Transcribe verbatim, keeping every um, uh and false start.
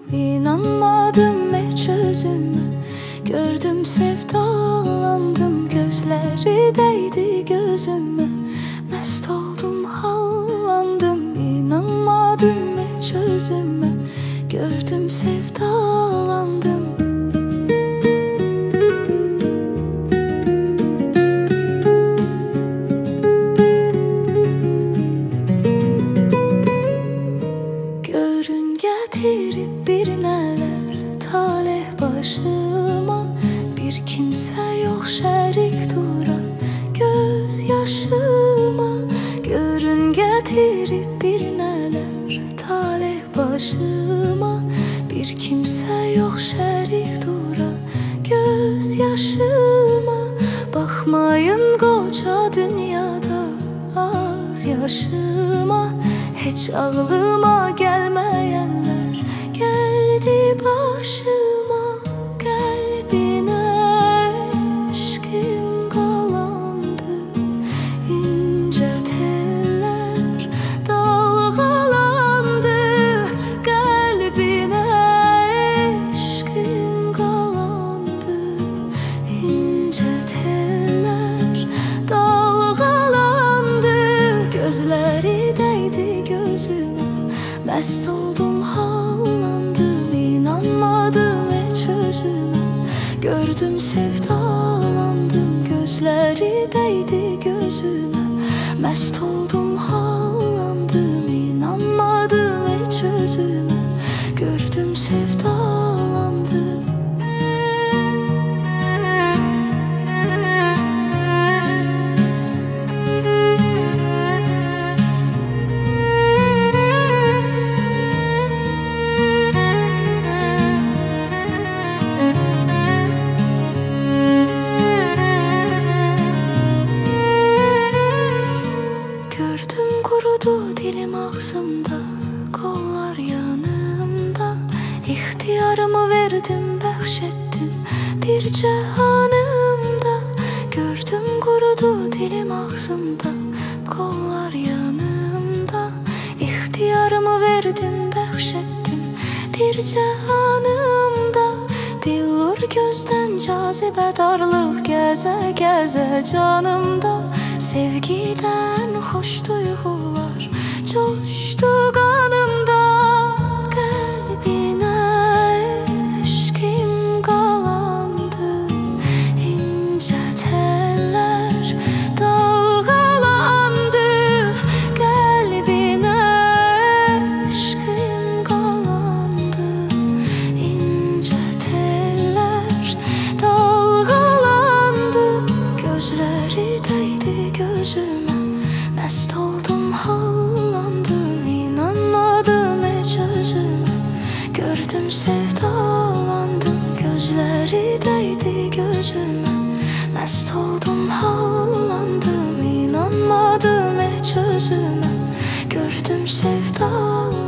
İnanmadım hiç özüme, gördüm sevdalandım. Gözleri değdi gözüme, mest oldum hallandım. İnanmadım hiç özüme, gördüm sevdalandım. Görün getirip bir neler talih başıma, bir kimse yok şerik dura göz yaşıma. Görün getirip bir neler talih başıma, bir kimse yok şerik dura göz yaşıma. Bakmayın koca dünyada az yaşıma, hiç ağlıma gelmeyenler geldi başıma. Kalbine eşkim kalandı, ince teller dalgalandı. Kalbine eşkim kalandı, ince teller dalgalandı. Gözleri değdi gözüme, mest oldum hallandım. İnanmadım hiç özüme, gördüm sevdalandım. Gözleri değdi gözüme, mest oldum hallandım. İnanmadım hiç özüme, gördüm sevdalandım. Gördüm kurudu dilim ağzımda, kollar yanımda. İhtiyarımı verdim, bəxşetdim bir cehanımda. Gördüm kurudu dilim ağzımda, kollar yanımda. İhtiyarımı verdim, bəxşetdim bir cehanımda. Billur gözden cazibe darlık geze geze canımda. Sevgiden hoş duygular coştu kanımda. Kalbine eşkim kalandı, ince teller dalgalandı. Kalbine eşkim kalandı, ince teller dalgalandı. Gözleri değdi gözüme, mest oldum hallandım. İnanmadım hiç özüme, gördüm sevdalandım. Gözleri değdi gözüme, mest oldum hallandım. İnanmadım hiç özüme, gördüm sevdalandım.